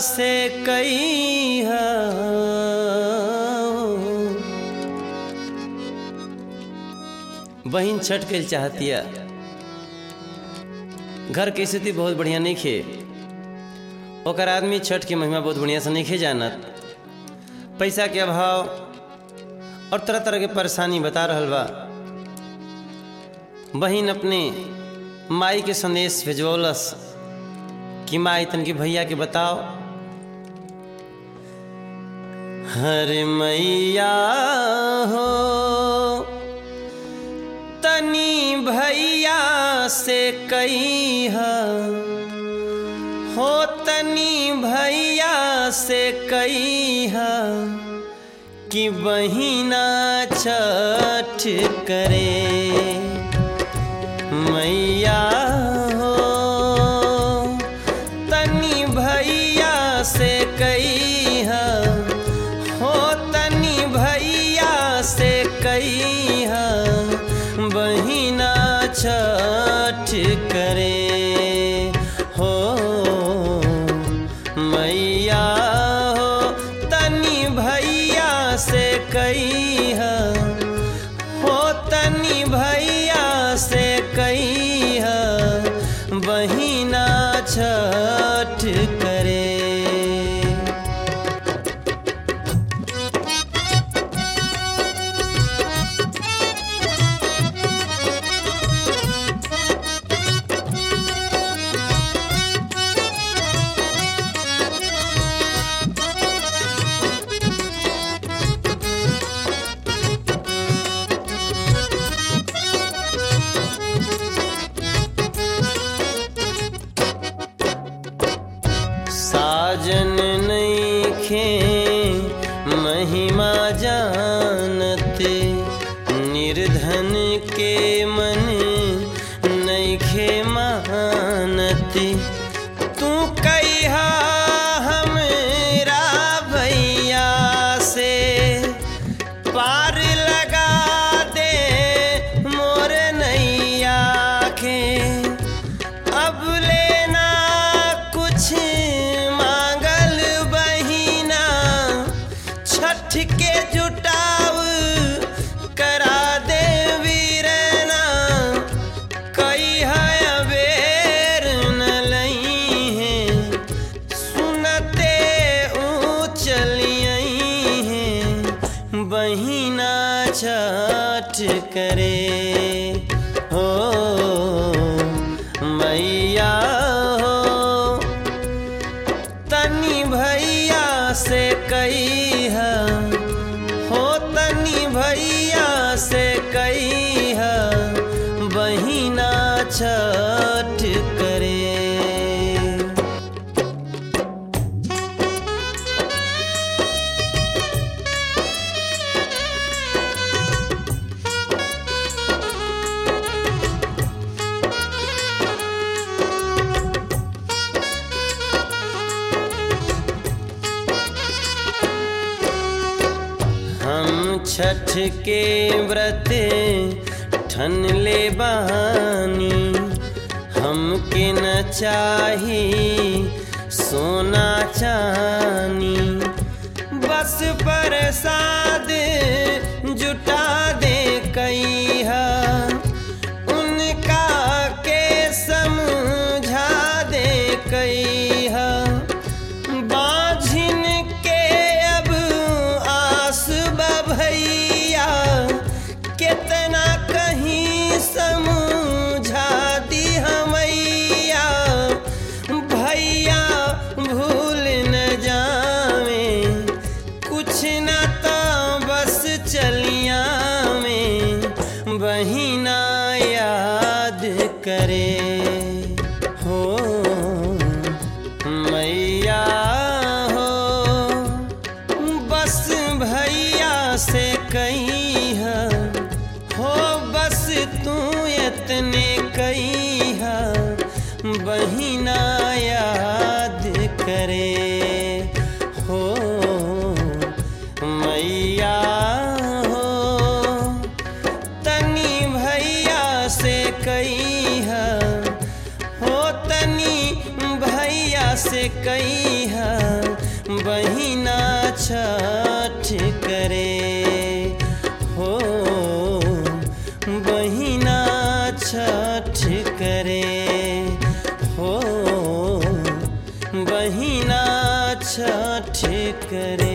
से कई है। बहन छठ के चाहतिया, घर की स्थिति बहुत बढ़िया नहीं खे, ओकर आदमी छठ की महिमा बहुत बढ़िया से नहीं खे जानत। पैसा के अभाव और तरह तरह के परेशानी बता रहल बा। बहन अपने माई के संदेश भेजवलस कि माई तनकी भैया के बताओ, हरे मैया हो तनी भैया से कही हो, तनी भैया से कही कि बहिना छठ करे। मैया हो तनी भैया से कही हो, तनी भैया से कही बहिना छठ करे हो। मैया हो तनी भैया से कही हो, तनी भैया से कही बहिना छठ करे। साजन नइखे महिमा जानते, निर्धन के मन नइखे मानते। तू कहिया हमरा भैया से पार लगा दे मोर नैया के। अब लेना कुछ मांगल बहिना, छठ के जुटाव करा दे वीरना। कई है अबेर न लई है, सुनते चलियई है बहिना छठ करे हो। मैया हो तनी भैया से कही हो, तनी भैया से कही बहिना छठ करे। हम छठ के व्रत ठन ले बहानी, हमके न चाही सोना चानी। बस प्रसाद जुटा दे कहिया, उनका के समझा दे कहिया। बाझिन के अब आस भैया, कितना कहीं समझा दी हमैया। भैया भूल न जावे कुछ न तो बस चलिया में बहिना याद करे हो। मैया हो बस भैया से कही हो, बस तू इतने कही बहिना याद करे हो। मैया हो तनी भैया से कही हो, तनी भैया से कहिया बहिना छठ करे हो बहिना छठ करे हो बहिना छठ करे।